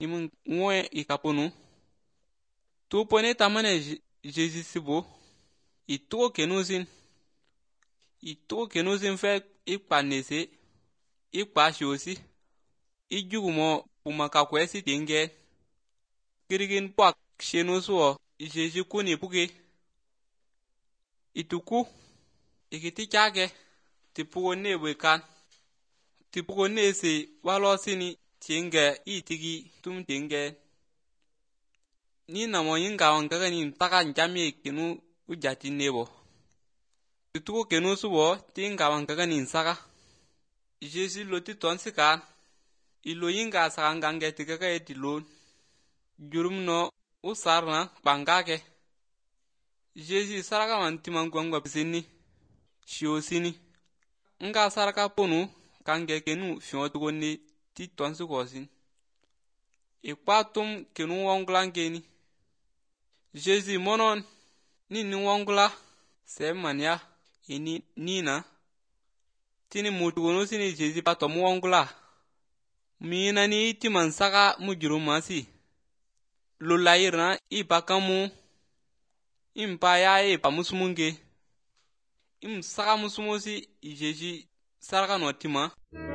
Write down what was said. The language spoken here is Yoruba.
imun ngwe ikapunu tu pone tamane Jésus sibo ituko kenuzin fe ikpanese ikpashi osi ijugumo umaka kwesi tinge kirigin pak shenusuo Jésus kuni puke ituku ikiti chake tipuko nebwe kan tipuko nese walosini tinge itigi tum tinge ni namo yinga wangaga ni taka njami kinu ujati nebo ituko kenu subo tinga wangaga ni saka Jésus loti tonsikan ilo yinga sakangange tigaga etilon jurumno usarna bangake Jésus saraka mantima ngwangwa pisini shiosini nga saraka ponu kange kenu fiotugoni ti tonsikosin ikpatum kenu wongulangeni Jésus monon ni wongula semania ini nina tini mutugono sini Jésus patom wongula mina ni itiman saka mujurumasi lulairna ipakamu impaya pamusmunge im saka musumusi Jésus saraka notima